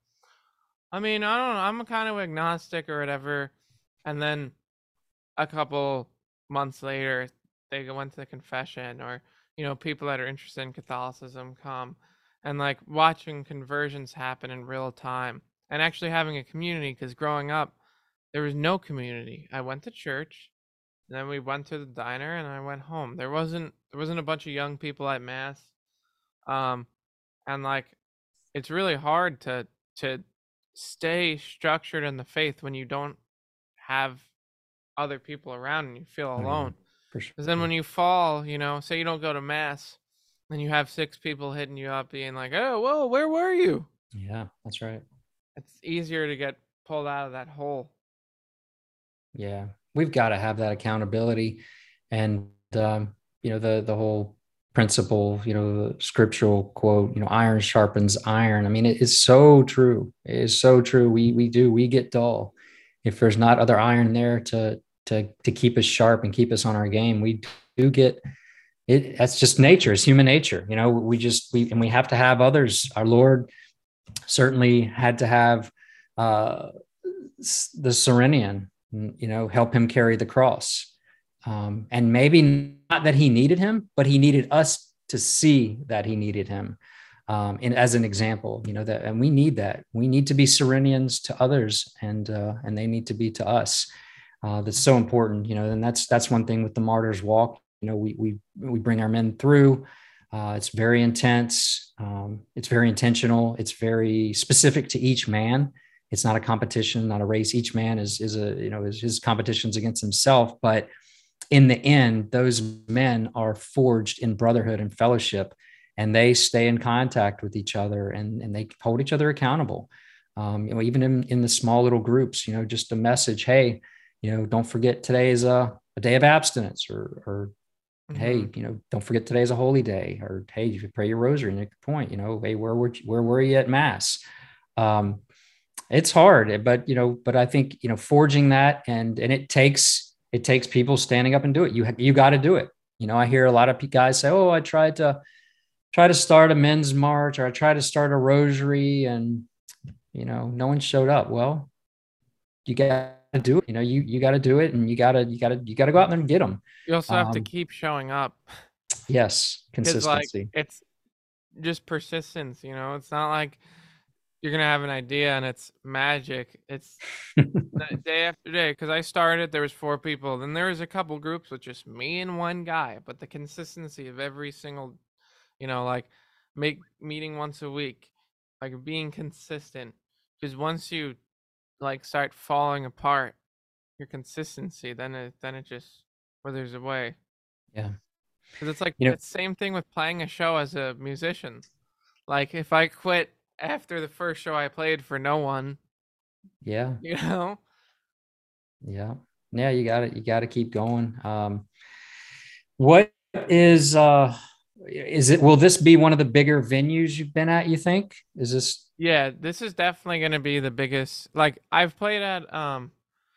I mean, I don't know, I'm kind of agnostic or whatever, and then a couple months later they go into the confession, or you know, people that are interested in Catholicism come, and like watching conversions happen in real time and actually having a community, because growing up there was no community. I went to church and then we went to the diner and I went home. There wasn't there wasn't a bunch of young people at mass. Um and like it's really hard to to stay structured in the faith when you don't have other people around and you feel Oh, yeah, alone. for sure. Because then when you fall, you know, say you don't go to mass, and you have six people hitting you up being like, oh, whoa, where were you? Yeah, that's right. It's easier to get pulled out of that hole. Yeah, we've got to have that accountability, and um, you know, the the whole principle, you know, the scriptural quote, you know, iron sharpens iron. I mean, it is so true. It is so true. We we do we get dull if there's not other iron there to to to keep us sharp and keep us on our game. We do get it. That's just nature. It's human nature. You know, we just we and we have to have others. Our Lord certainly had to have uh, the Cyrenian, you know, help him carry the cross. Um, and maybe not that he needed him, but he needed us to see that he needed him. Um, and as an example, you know, that, and we need that. We need to be Cyrenians to others, and uh, and they need to be to us. Uh, that's so important, you know. And that's that's one thing with the Martyrs Walk. You know, we we we bring our men through. Uh, it's very intense. Um, it's very intentional. It's very specific to each man. It's not a competition, not a race. Each man is is a you know is his competitions against himself. But in the end, those men are forged in brotherhood and fellowship, and they stay in contact with each other, and and they hold each other accountable. Um, you know, even in in the small little groups, you know, just a message, hey, you know, don't forget today is a, a day of abstinence, or or Mm-hmm. hey, you know, don't forget today's a holy day, or hey, you should pray your rosary and make a point, you know, hey, where were you, where were you at mass? Um, it's hard, but, you know, but I think, you know, forging that, and, and it takes, it takes people standing up and do it. You, you got to do it. You know, I hear a lot of guys say, oh, I tried to try to start a men's march, or I tried to start a rosary, and, you know, no one showed up. Well, you got to do it. You know, you, you got to do it, and you got to, you got to, you got to go out there and get them. You also have to Um, keep showing up. Yes, Because like consistency. it's just persistence, you know. It's not like you're gonna have an idea and it's magic. It's n- day after day. Because I started, there was four people. Then there was a couple groups with just me and one guy. But the consistency of every single, you know, like make meeting once a week, like being consistent. Because once you like start falling apart, your consistency, then it then it just withers away. Yeah. Because it's like You know, it's same thing with playing a show as a musician. Like if I quit after the first show I played for no one, yeah. you know. Yeah. Yeah, you got it. You got to keep going. Um, what is uh is it will this be one of the bigger venues you've been at, you think? Is this Yeah, this is definitely gonna be the biggest. Like I've played at um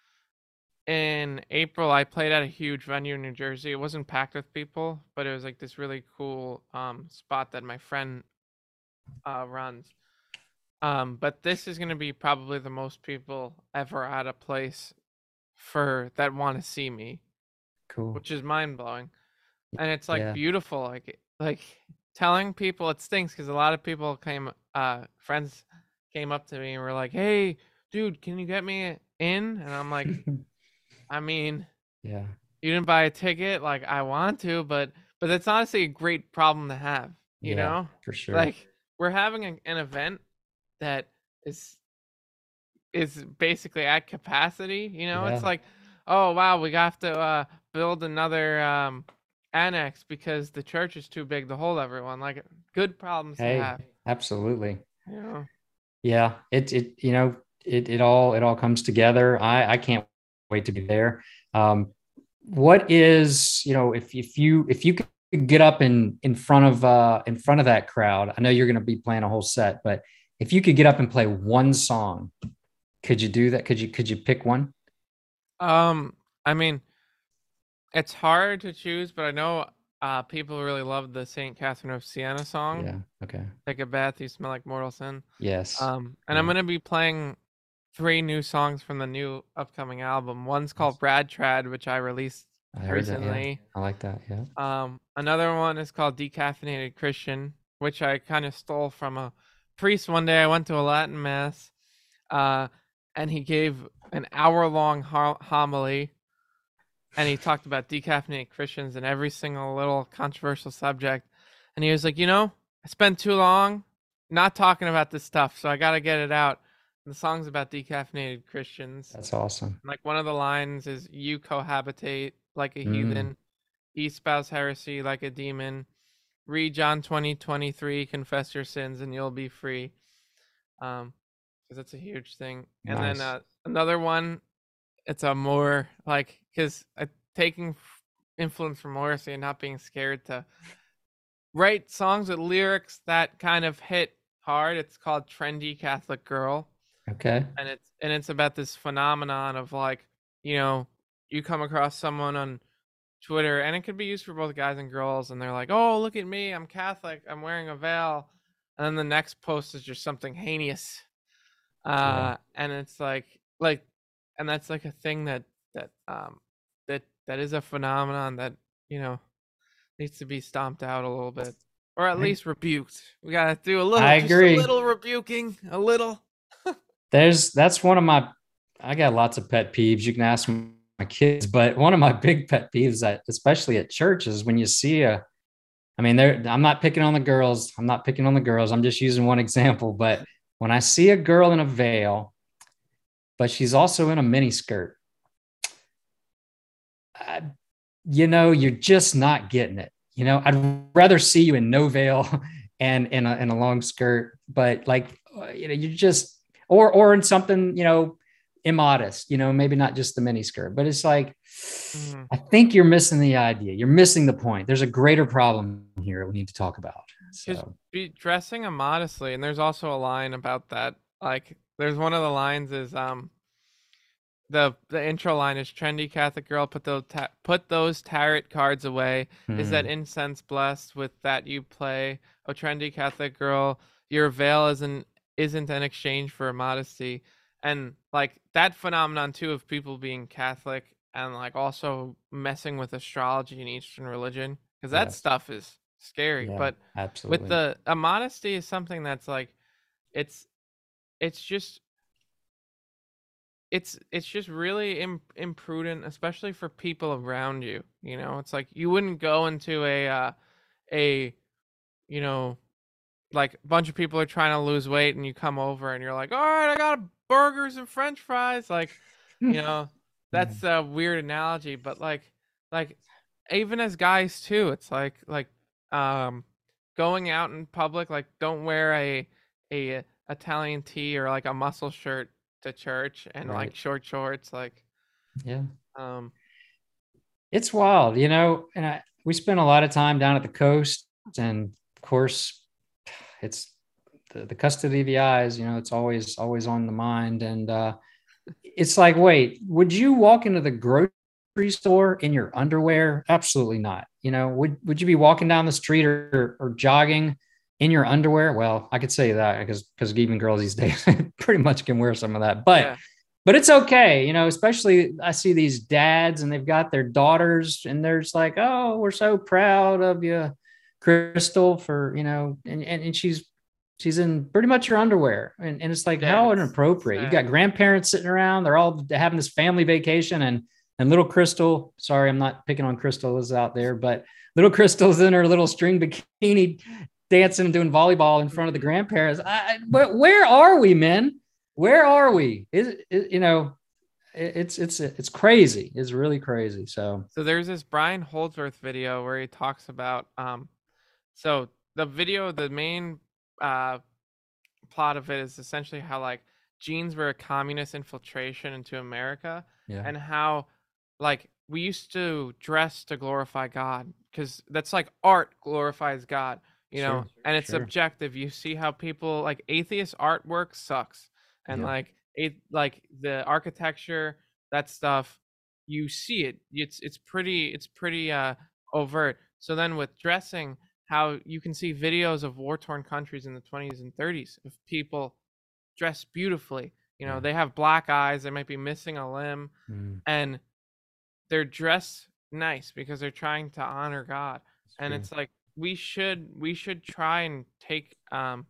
in April, I played at a huge venue in New Jersey. It wasn't packed with people, but it was like this really cool um spot that my friend uh runs. Um, but this is gonna be probably the most people ever at a place for that want to see me, cool? which is mind blowing. And it's like Yeah. beautiful. Like like telling people it stinks because a lot of people came, uh, friends came up to me and were like, "Hey, dude, can you get me in?" And I'm like, I mean, Yeah. you didn't buy a ticket, like I want to, but but that's honestly a great problem to have, you Yeah, know? for sure. Like we're having an, an event that is is basically at capacity, you know? It's Yeah. like, oh wow, we have to uh build another um annex because the church is too big to hold everyone. Like good problems to Hey, have, absolutely. you know. Yeah. It it you know, it it all it all comes together. I I can't wait to be there. Um, what is, you know, if if you if you could get up in in front of uh in front of that crowd, I know you're going to be playing a whole set, but if you could get up and play one song, could you do that? Could you could you pick one? Um I mean, it's hard to choose, but I know uh people really love the Saint Catherine of Siena song. Yeah. Okay. Take a bath, you smell like mortal sin. Yes. Um, and I'm Yeah. gonna be playing three new songs from the new upcoming album. One's called Brad Trad, which I released I heard that. Yeah. recently. I like that. Yeah. Um, another one is called Decaffeinated Christian, which I kind of stole from a priest one day. I went to a Latin mass, uh, and he gave an hour-long ho- homily, and he talked about decaffeinated Christians and every single little controversial subject. And he was like, you know, I spent too long not talking about this stuff, so I got to get it out. And the song's about decaffeinated Christians. That's awesome. Like one of the lines is, "You cohabitate like a Mm. heathen, espouse heresy like a demon. Read John twenty twenty three, confess your sins, and you'll be free." Um, because that's a huge thing. And Nice. then uh, another one, it's a more like because uh, taking f- influence from Morrissey and not being scared to write songs with lyrics that kind of hit hard. It's called Trendy Catholic Girl, Okay. and it's and it's about this phenomenon of like, you know, you come across someone on Twitter, and it could be used for both guys and girls, and they're like, "Oh, look at me, I'm Catholic, I'm wearing a veil," and then the next post is just something heinous, uh, and it's like, like, and that's like a thing that that um that that is a phenomenon that, you know, needs to be stomped out a little bit, or at I- least rebuked. We gotta do a little, I just agree. a little rebuking, a little. There's that's one of my I got lots of pet peeves. You can ask my kids, but one of my big pet peeves that especially at church is when you see a I mean, there I'm not picking on the girls. I'm not picking on the girls. I'm just using one example, but when I see a girl in a veil, but she's also in a mini skirt, I, you know, you're just not getting it. You know, I'd rather see you in no veil and in a, in a long skirt, but like, uh, you know, you just, or, or in something, you know, immodest, you know, maybe not just the mini skirt, but it's like, Mhm. I think you're missing the idea. You're missing the point. There's a greater problem here we need to talk about. Just So, be dressing immodestly, and there's also a line about that. Like, there's one of the lines is um the the intro line is, "Trendy Catholic girl, put those ta- put those tarot cards away. Is that hmm, incense blessed with that you play? Oh, trendy Catholic girl, your veil isn't isn't an exchange for modesty." And like that phenomenon too of people being Catholic and like also messing with astrology and Eastern religion, because that yes, stuff is scary. yeah, But with absolutely. the a modesty is something that's like it's it's just it's it's just really Im- imprudent, especially for people around you. You know, it's like you wouldn't go into a uh, a you know like a bunch of people are trying to lose weight, and you come over and you're like, all right, I got burgers and French fries. Like, you know, that's a weird analogy, but like like even as guys too, it's like like um going out in public, like don't wear a a Italian tee or like a muscle shirt to church and Right. like short shorts. Like, Yeah. um, It's wild, you know, and I, we spent a lot of time down at the coast, and of course it's the, the custody of the eyes, you know, it's always, always on the mind. And uh, it's like, wait, would you walk into the grocery store in your underwear? Absolutely not. You know, would, would you be walking down the street or, or jogging in your underwear? Well, I could say that because, because even girls these days pretty much can wear some of that, but yeah. but it's okay, you know, especially I see these dads and they've got their daughters and they're just like, oh, we're so proud of you, Crystal, for, you know, and, and, and she's, she's in pretty much her underwear. And, and it's like, Yeah, how it's inappropriate. You've sad. got grandparents sitting around. They're all having this family vacation, and, and little Crystal, sorry, I'm not picking on Crystal is out there, but little Crystal's in her little string bikini dancing and doing volleyball in front of the grandparents. I, but where are we, men? Where are we? Is it, you know, it, it's, it's, it's crazy. It's really crazy. So, So there's this Brian Holdsworth video where he talks about, um, so the video, the main uh, plot of it is essentially how like genes were a communist infiltration into America, yeah. and how like we used to dress to glorify God, because that's like art glorifies God, you know, Sure, and it's sure. subjective. You see how people like atheist artwork sucks, and Yeah. like it like the architecture, that stuff, you see it. It's it's pretty it's pretty uh overt. So then with dressing, how you can see videos of war-torn countries in the twenties and thirties of people dressed beautifully. You know, Yeah. they have black eyes, they might be missing a limb, Mm, and they're dressed nice because they're trying to honor God. And true. it's like we should we should try and take um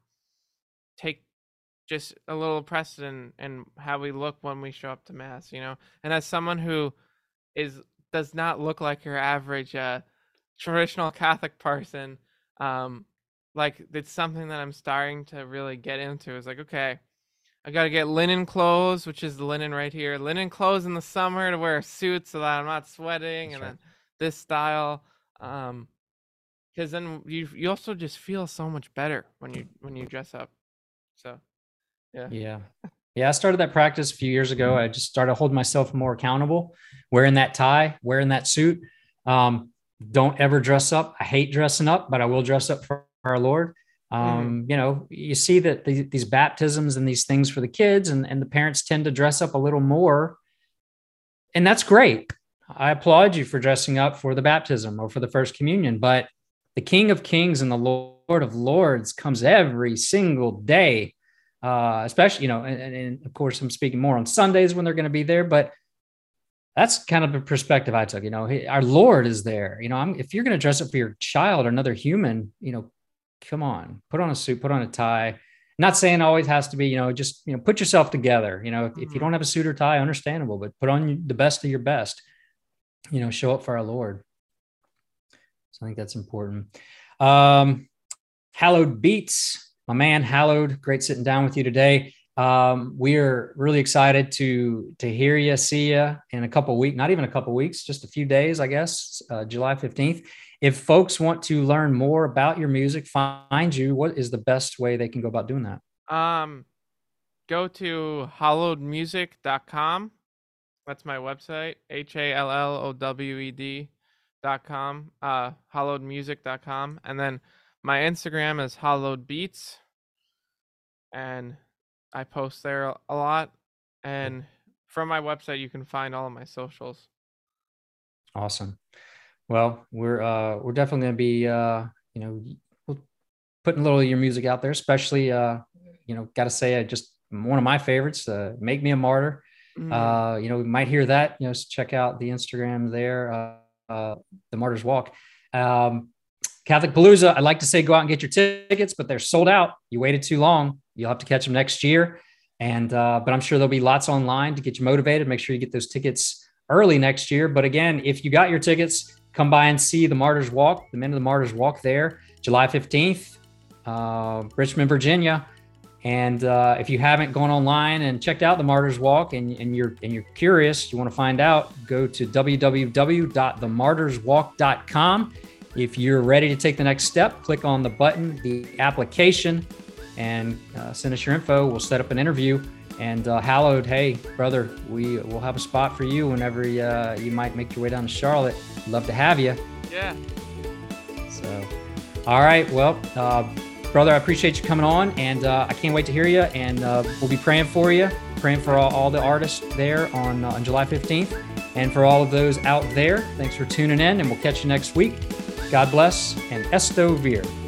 take just a little precedent in how we look when we show up to mass, you know. And as someone who is does not look like your average uh traditional Catholic person, um like it's something that I'm starting to really get into. Is like, okay, I gotta get linen clothes, which is the linen right here. Linen clothes in the summer to wear a suit so that I'm not sweating, That's and right. then this style. Um, because then you you also just feel so much better when you when you dress up. So yeah. Yeah. Yeah. I started that practice a few years ago. I just started holding myself more accountable, wearing that tie, wearing that suit. Um, don't ever dress up. I hate dressing up, but I will dress up for our Lord. Um, you know, you see that the, these baptisms and these things for the kids, and, and the parents tend to dress up a little more. And that's great. I applaud you for dressing up for the baptism or for the first communion, but the King of Kings and the Lord of Lords comes every single day. Uh, especially, you know, and, and of course I'm speaking more on Sundays when they're going to be there, but that's kind of a perspective I took. You know, he, our Lord is there. You know, I'm, if you're going to dress up for your child or another human, you know, come on, put on a suit, put on a tie. Not saying it always has to be, you know, just, you know, put yourself together. You know, if, if you don't have a suit or tie, understandable, but put on the best of your best, you know, show up for our Lord. So I think that's important. Um, Hallowed Beats, my man, Hallowed, great sitting down with you today. Um, we are really excited to to hear you, see you in a couple of weeks, not even a couple of weeks, just a few days, I guess, uh, July fifteenth. If folks want to learn more about your music, find you, what is the best way they can go about doing that? Um, go to hallowed music dot com. That's my website, H A L L O W E D dot com, uh, hallowed music dot com. And then my Instagram is Hallowed Beats, and I post there a lot. And from my website, you can find all of my socials. Awesome. Well, we're uh, we're definitely going to be uh, you know, we'll putting a little of your music out there, especially uh, you know, got to say, I just one of my favorites, uh, "Make Me a Martyr." Mm. Uh, you know, we might hear that. You know, so check out the Instagram there, uh, uh, the Martyr's Walk. Um, Catholic Palooza, I'd like to say go out and get your tickets, but they're sold out. You waited too long. You'll have to catch them next year. And, uh, but I'm sure there'll be lots online to get you motivated. Make sure you get those tickets early next year. But again, if you got your tickets, come by and see the Martyrs Walk, the Men of the Martyrs Walk there, July fifteenth, uh, Richmond, Virginia. And uh, if you haven't gone online and checked out the Martyrs Walk and, and you're and you're curious, you want to find out, go to w w w dot the martyrs walk dot com. If you're ready to take the next step, click on the button, the application, and uh, send us your info. We'll set up an interview. And uh, Hallowed, hey, brother, we will have a spot for you whenever uh, you might make your way down to Charlotte. Love to have you. Yeah. So, all right. Well, uh, brother, I appreciate you coming on, and uh, I can't wait to hear you. And uh, we'll be praying for you, praying for all, all the artists there on, uh, on July fifteenth. And for all of those out there, thanks for tuning in, and we'll catch you next week. God bless, and Esto Vir.